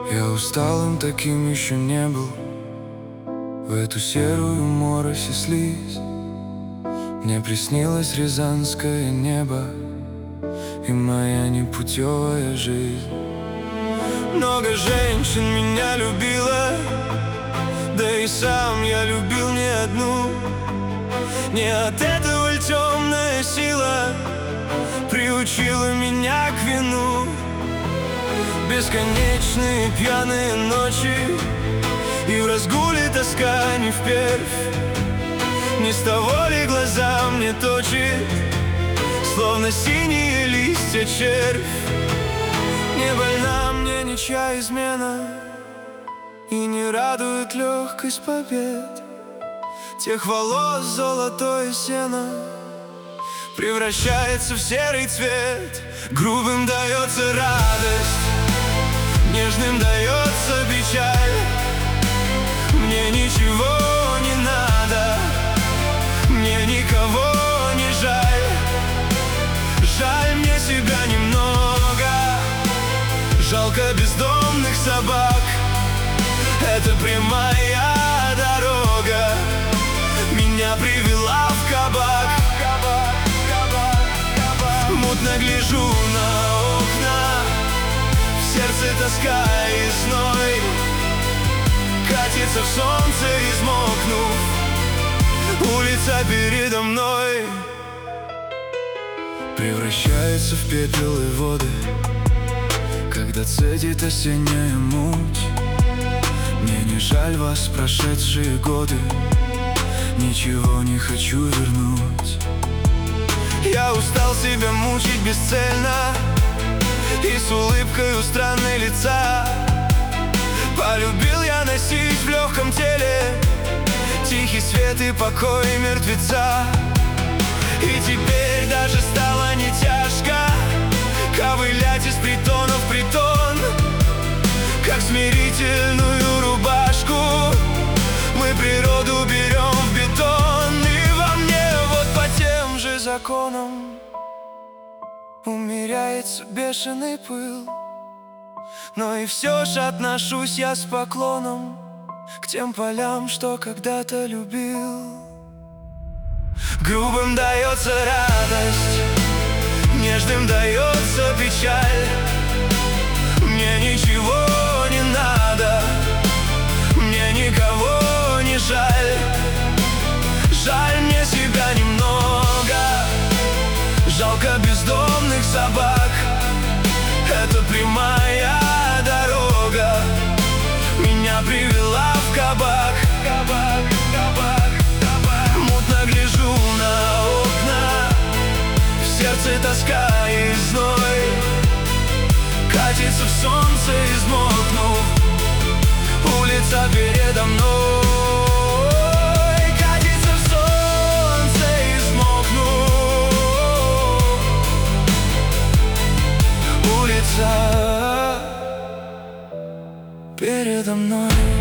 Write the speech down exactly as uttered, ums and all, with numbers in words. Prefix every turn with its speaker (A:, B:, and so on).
A: Я усталым таким еще не был. В эту серую морось и слизь мне приснилось рязанское небо и моя непутевая жизнь. Много женщин меня любило, да и сам я любил не одну. Не от этого ль темная сила приучила меня к вину? Бесконечные пьяные ночи и в разгуле тоска не впервь. Не с того ли глаза мне точит, словно синие листья червь? Не больна мне ничья измена и не радует легкость побед. Тех волос золотое сено превращается в серый цвет. Грубым дается радость, нежным дается печаль. Мне ничего не надо, мне никого не жаль. Жаль мне себя немного, жалко бездомных собак. Это прямая дорога меня привела в кабак. Мутно гляжу на окна, в сердце тоска и зной. Катится в солнце, измокнув, улица передо мной превращается в пепел и воды, когда цедит осенняя муть. Мне не жаль вас, прошедшие годы, ничего не хочу вернуть. Я устал себя мучить бесцельно и с улыбкой у странной лица. Полюбил я носить в легком теле тихий свет и покой мертвеца. И теперь даже стало не тяжко ковылять из притона в притон. Как смирительную рубашку мы природу берем в бетон. И во мне вот по тем же законам умеряется бешеный пыл. Но и все ж отношусь я с поклоном к тем полям, что когда-то любил. Грубым дается радость, нежным дается печаль. Мне ничего не надо, мне никого не жаль. Жаль мне себя немного, жалко бездомных собак. Это прямая дорога меня привела в кабак. Кабак, кабак, кабак. Мутно гляжу на окна, в сердце тоска и зной. Катится в солнце, измокнув, улица передо мной. Катится в солнце, измокнув, улица передо мной.